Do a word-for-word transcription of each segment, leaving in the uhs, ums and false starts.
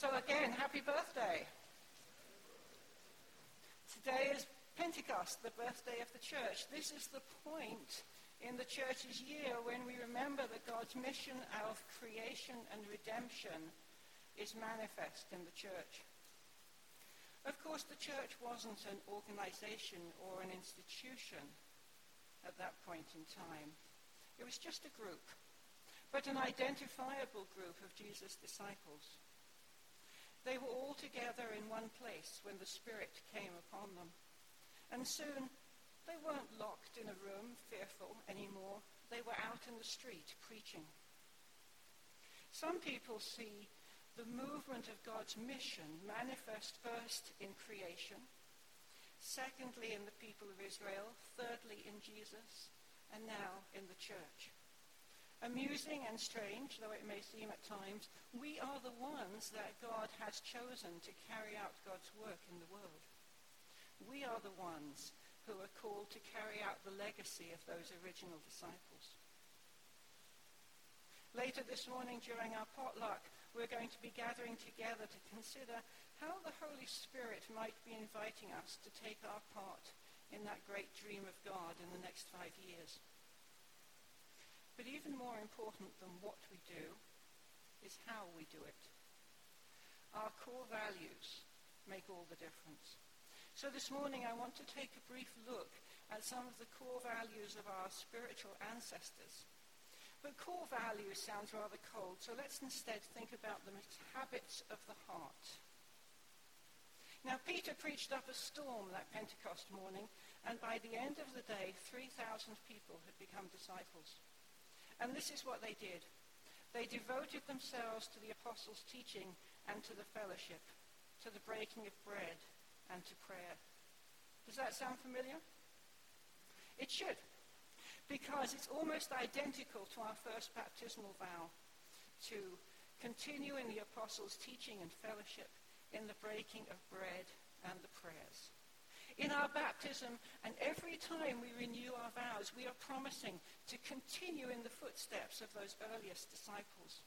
So again, happy birthday. Today is Pentecost, the birthday of the church. This is the point in the church's year when we remember that God's mission of creation and redemption is manifest in the church. Of course, the church wasn't an organization or an institution at that point in time. It was just a group, but an identifiable group of Jesus' disciples. They were all together in one place when the Spirit came upon them. And soon, they weren't locked in a room, fearful anymore. They were out in the street preaching. Some people see the movement of God's mission manifest first in creation, secondly in the people of Israel, thirdly in Jesus, and now in the church. Amusing and strange, though it may seem at times, we are the ones that God has chosen to carry out God's work in the world. We are the ones who are called to carry out the legacy of those original disciples. Later this morning during our potluck, we're going to be gathering together to consider how the Holy Spirit might be inviting us to take our part in that great dream of God in the next five years. But even more important than what we do is how we do it. Our core values make all the difference. So this morning I want to take a brief look at some of the core values of our spiritual ancestors. But core values sounds rather cold, so let's instead think about them as habits of the heart. Now, Peter preached up a storm that Pentecost morning, and by the end of the day, three thousand people had become disciples. And this is what they did. They devoted themselves to the apostles' teaching and to the fellowship, to the breaking of bread and to prayer. Does that sound familiar? It should, because it's almost identical to our first baptismal vow, to continue in the apostles' teaching and fellowship, in the breaking of bread and the prayers. In our baptism, and every time we renew our vows, we are promising to continue in the footsteps of those earliest disciples.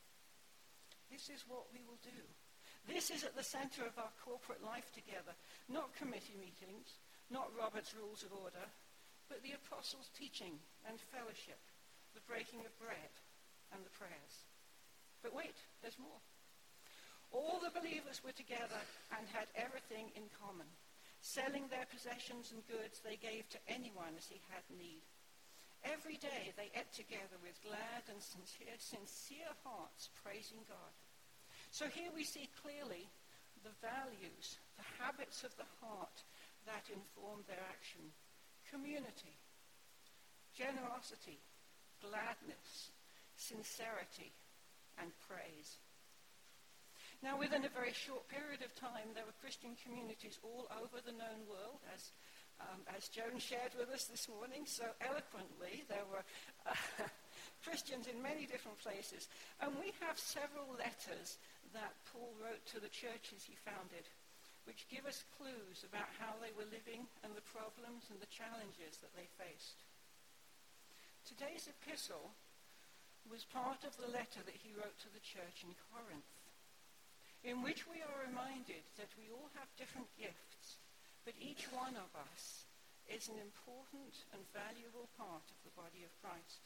This is what we will do. This is at the center of our corporate life together, not committee meetings, not Robert's Rules of Order, but the apostles' teaching and fellowship, the breaking of bread and the prayers. But wait, there's more. All the believers were together and had everything in common. Selling their possessions and goods, they gave to anyone as he had need. Every day they ate together with glad and sincere, sincere hearts, praising God. So here we see clearly the values, the habits of the heart that inform their action. Community, generosity, gladness, sincerity, and praise. Now, within a very short period of time, there were Christian communities all over the known world, as um, as Joan shared with us this morning so eloquently. There were uh, Christians in many different places. And we have several letters that Paul wrote to the churches he founded, which give us clues about how they were living and the problems and the challenges that they faced. Today's epistle was part of the letter that he wrote to the church in Corinth, in which we are reminded that we all have different gifts, but each one of us is an important and valuable part of the body of Christ.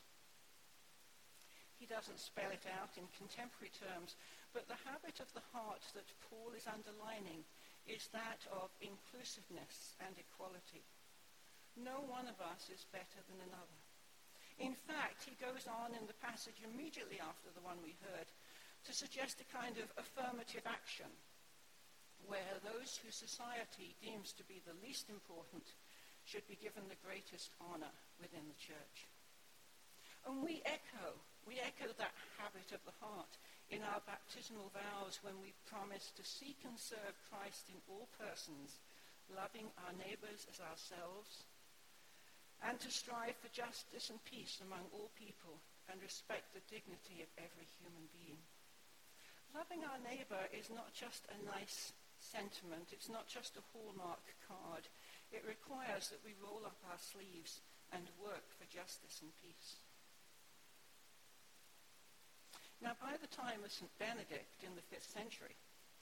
He doesn't spell it out in contemporary terms, but the habit of the heart that Paul is underlining is that of inclusiveness and equality. No one of us is better than another. In fact, he goes on in the passage immediately after the one we heard to suggest a kind of affirmative action where those who society deems to be the least important should be given the greatest honor within the church. And we echo, we echo that habit of the heart in our baptismal vows when we promise to seek and serve Christ in all persons, loving our neighbors as ourselves, and to strive for justice and peace among all people and respect the dignity of every human being. Loving our neighbor is not just a nice sentiment. It's not just a hallmark card. It requires that we roll up our sleeves and work for justice and peace. Now, by the time of Saint Benedict in the fifth century,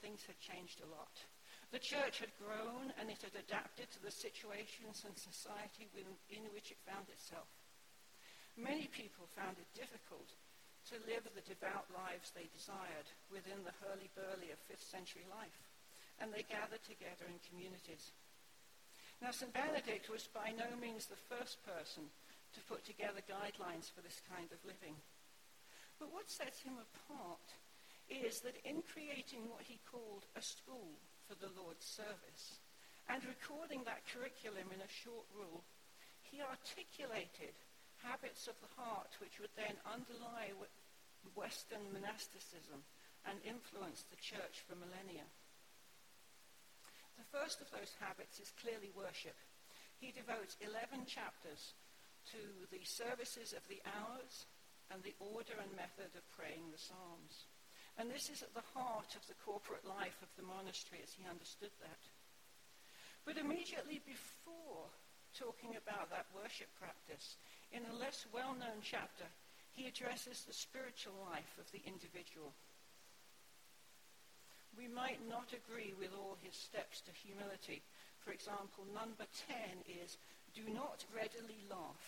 things had changed a lot. The church had grown and it had adapted to the situations and society in which it found itself. Many people found it difficult to live the devout lives they desired within the hurly-burly of fifth century life, and they gathered together in communities. Now, Saint Benedict was by no means the first person to put together guidelines for this kind of living. But what sets him apart is that in creating what he called a school for the Lord's service and recording that curriculum in a short rule, he articulated habits of the heart which would then underlie Western monasticism and influence the church for millennia. The first of those habits is clearly worship. He devotes eleven chapters to the services of the hours and the order and method of praying the Psalms. And this is at the heart of the corporate life of the monastery as he understood that. But immediately before talking about that worship practice, in a less well-known chapter, he addresses the spiritual life of the individual. We might not agree with all his steps to humility. For example, number ten is, do not readily laugh.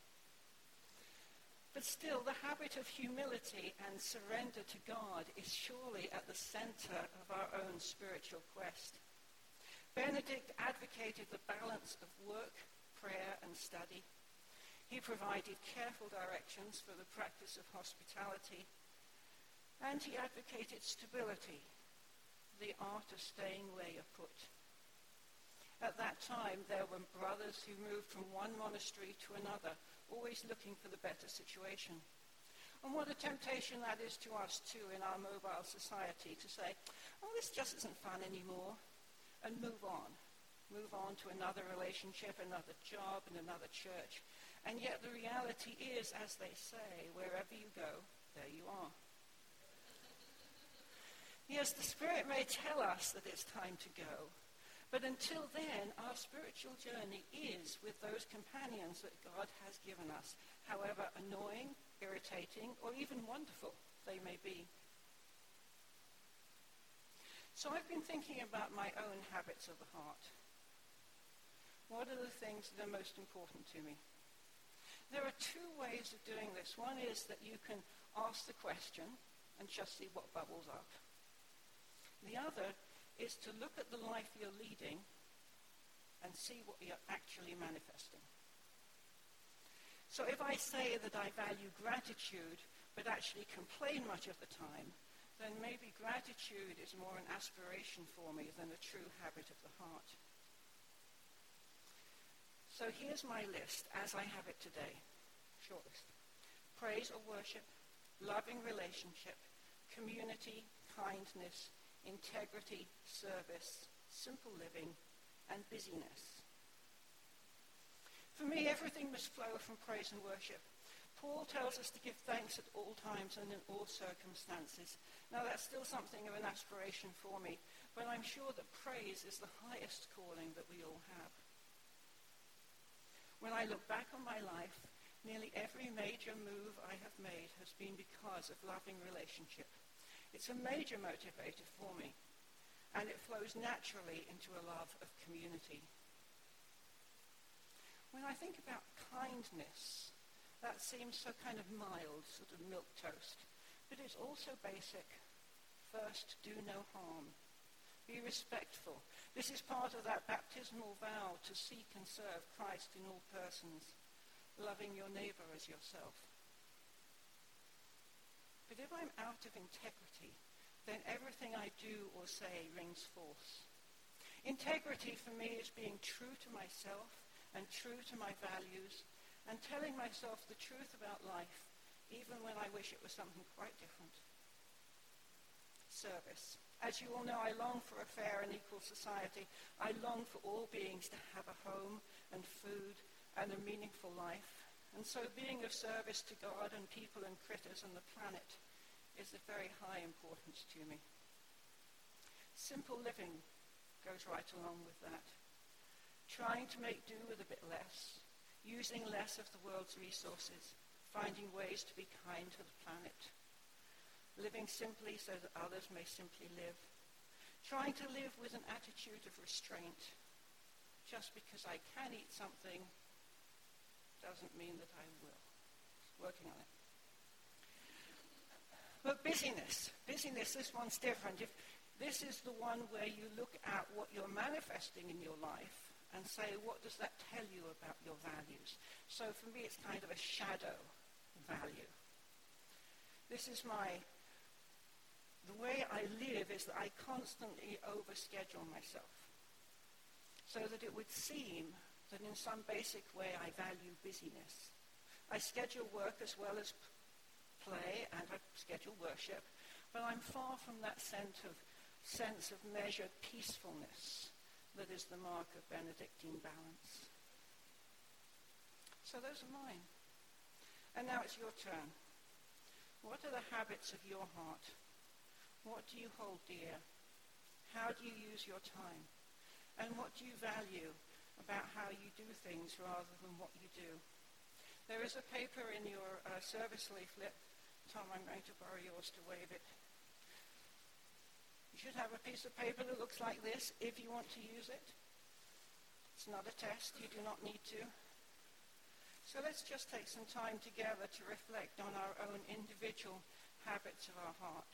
But still, the habit of humility and surrender to God is surely at the center of our own spiritual quest. Benedict advocated the balance of work, prayer, and study. He provided careful directions for the practice of hospitality, and he advocated stability, the art of staying where you're put. At that time, there were brothers who moved from one monastery to another, always looking for the better situation. And what a temptation that is to us, too, in our mobile society, to say, oh, this just isn't fun anymore, and move on. Move on to another relationship, another job, and another church. And yet the reality is, as they say, wherever you go, there you are. Yes, the Spirit may tell us that it's time to go, but until then, our spiritual journey is with those companions that God has given us, however annoying, irritating, or even wonderful they may be. So I've been thinking about my own habits of the heart. What are the things that are most important to me? There are two ways of doing this. One is that you can ask the question and just see what bubbles up. The other is to look at the life you're leading and see what you're actually manifesting. So if I say that I value gratitude but actually complain much of the time, then maybe gratitude is more an aspiration for me than a true habit of the heart. So here's my list as I have it today. Short list. Praise or worship, loving relationship, community, kindness, integrity, service, simple living, and busyness. For me, everything must flow from praise and worship. Paul tells us to give thanks at all times and in all circumstances. Now, that's still something of an aspiration for me, but I'm sure that praise is the highest calling that we all have. When I look back on my life, nearly every major move I have made has been because of loving relationship. It's a major motivator for me, and it flows naturally into a love of community. When I think about kindness, that seems so kind of mild, sort of milquetoast, but it's also basic. First, do no harm. Be respectful. This is part of that baptismal vow to seek and serve Christ in all persons, loving your neighbor as yourself. But if I'm out of integrity, then everything I do or say rings false. Integrity for me is being true to myself and true to my values and telling myself the truth about life, even when I wish it was something quite different. Service. As you all know, I long for a fair and equal society. I long for all beings to have a home and food and a meaningful life. And so being of service to God and people and critters and the planet is of very high importance to me. Simple living goes right along with that. Trying to make do with a bit less, using less of the world's resources, finding ways to be kind to the planet, living simply so that others may simply live, trying to live with an attitude of restraint. Just because I can eat something doesn't mean that I will. Working on it. But busyness. Busyness, this one's different. If this is the one where you look at what you're manifesting in your life and say, what does that tell you about your values? So for me, it's kind of a shadow value. This is my, the way I live is that I constantly overschedule myself, so that it would seem that in some basic way I value busyness. I schedule work as well as play, and I schedule worship, but I'm far from that sense of, sense of measured peacefulness that is the mark of Benedictine balance. So those are mine. And now it's your turn. What are the habits of your heart? What do you hold dear? How do you use your time? And what do you value about how you do things rather than what you do? There is a paper in your uh, service leaflet. Tom, I'm going to borrow yours to wave it. You should have a piece of paper that looks like this if you want to use it. It's not a test. You do not need to. So let's just take some time together to reflect on our own individual habits of our heart.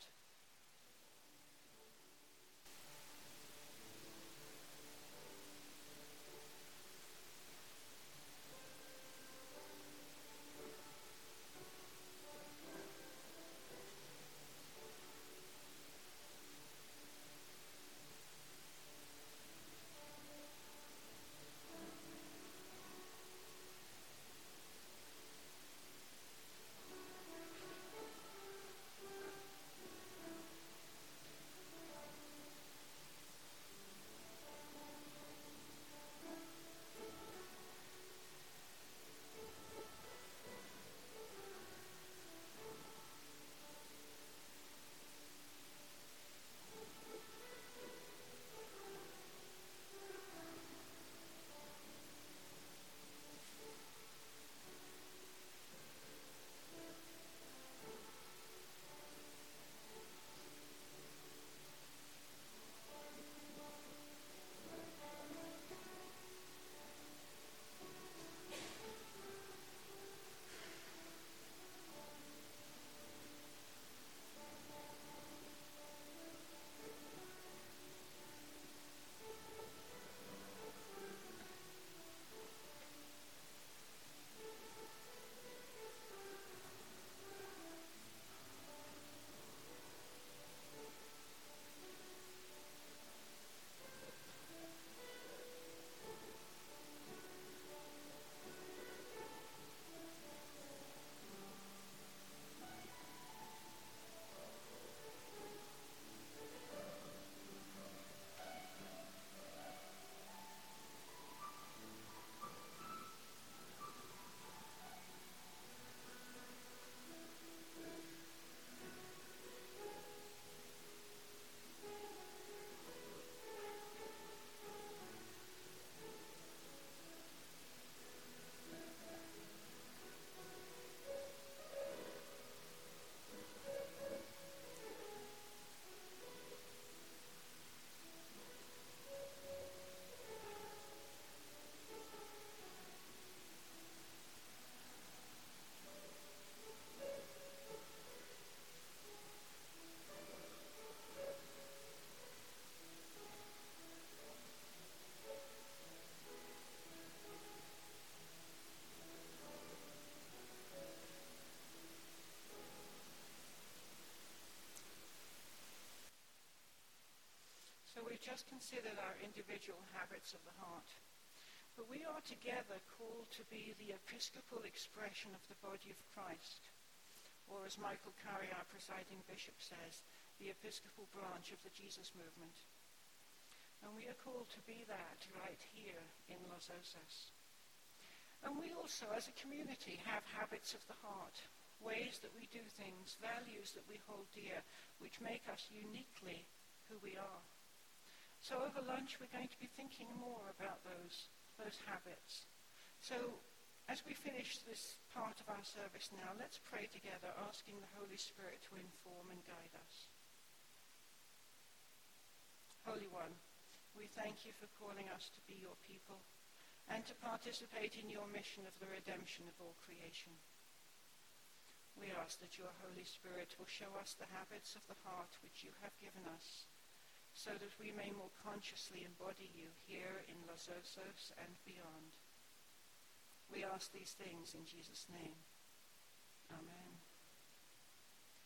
We've just considered our individual habits of the heart. But we are together called to be the episcopal expression of the body of Christ. Or as Michael Curry, our presiding bishop, says, the episcopal branch of the Jesus movement. And we are called to be that right here in Los Osos. And we also, as a community, have habits of the heart, ways that we do things, values that we hold dear, which make us uniquely who we are. So over lunch, we're going to be thinking more about those, those habits. So as we finish this part of our service now, let's pray together, asking the Holy Spirit to inform and guide us. We thank you for calling us to be your people and to participate in your mission of the redemption of all creation. We ask that your Holy Spirit will show us the habits of the heart which you have given us, so that we may more consciously embody you here in Los Osos and beyond. We ask these things in Jesus' name. Amen.